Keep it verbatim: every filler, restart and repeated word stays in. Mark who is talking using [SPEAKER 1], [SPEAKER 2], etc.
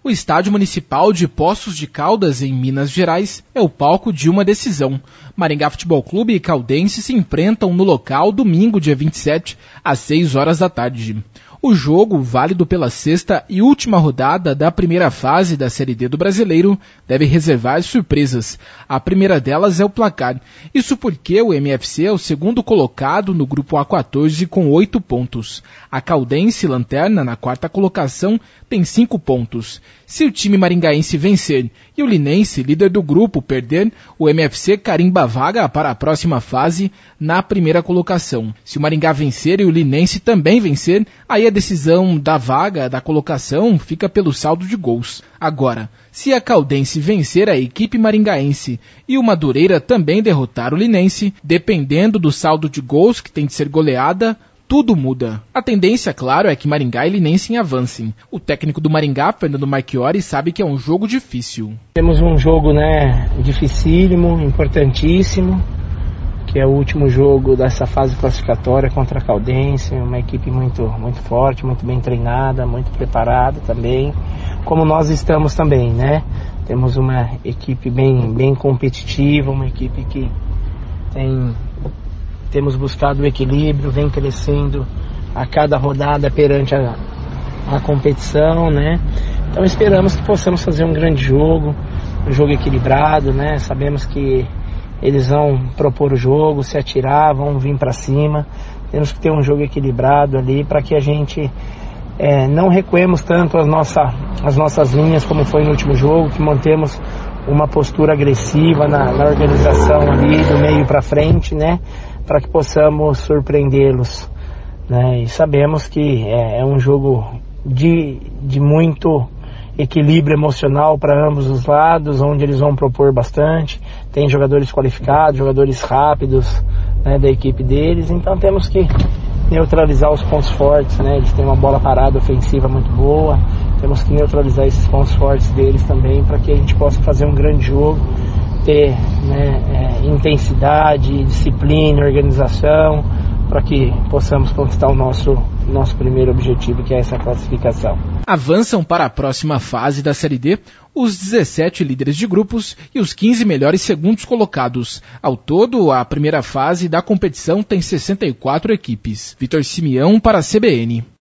[SPEAKER 1] O Estádio Municipal de Poços de Caldas, em Minas Gerais, é o palco de uma decisão. Maringá Futebol Clube e Caldense se enfrentam no local domingo, dia vinte e sete, às seis horas da tarde. O jogo, válido pela sexta e última rodada da primeira fase da Série D do Brasileiro, deve reservar surpresas. A primeira delas é o placar. Isso porque o M F C é o segundo colocado no grupo A quatorze com oito pontos. A Caldense, lanterna, na quarta colocação, tem cinco pontos. Se o time maringaense vencer e o Linense, líder do grupo, perder, o M F C carimba a vaga para a próxima fase na primeira colocação. Se o Maringá vencer e o Linense também vencer, aí a decisão da vaga, da colocação, fica pelo saldo de gols. Agora, se a Caldense vencer a equipe maringaense e o Madureira também derrotar o Linense, dependendo do saldo de gols que tem de ser goleada, tudo muda. A tendência, claro, é que Maringá e Linense avancem. O técnico do Maringá, Fernando Marchiori, sabe que é um jogo difícil.
[SPEAKER 2] Temos um jogo, né, dificílimo, importantíssimo, que é o último jogo dessa fase classificatória contra a Caldense, uma equipe muito, muito forte, muito bem treinada, muito preparada também, como nós estamos também, né? Temos uma equipe bem, bem competitiva, uma equipe que tem... Temos buscado o equilíbrio, vem crescendo a cada rodada perante a, a competição, né? Então esperamos que possamos fazer um grande jogo, um jogo equilibrado, né? Sabemos que eles vão propor o jogo, se atirar, vão vir para cima. Temos que ter um jogo equilibrado ali para que a gente é, não recuemos tanto as, nossa, as nossas linhas como foi no último jogo, que mantemos uma postura agressiva na, na organização ali do meio para frente, né? Para que possamos surpreendê-los, né? E sabemos que é, é um jogo de, de muito equilíbrio emocional para ambos os lados, onde eles vão propor bastante. Tem jogadores qualificados, jogadores rápidos, né, da equipe deles, então temos que neutralizar os pontos fortes, né? Eles têm uma bola parada ofensiva muito boa, temos que neutralizar esses pontos fortes deles também para que a gente possa fazer um grande jogo, ter, né, é, intensidade, disciplina, organização, para que possamos conquistar o nosso, nosso primeiro objetivo, que é essa classificação.
[SPEAKER 1] Avançam para a próxima fase da Série D os dezessete líderes de grupos e os quinze melhores segundos colocados. Ao todo, a primeira fase da competição tem sessenta e quatro equipes. Vitor Simeão para a C B N.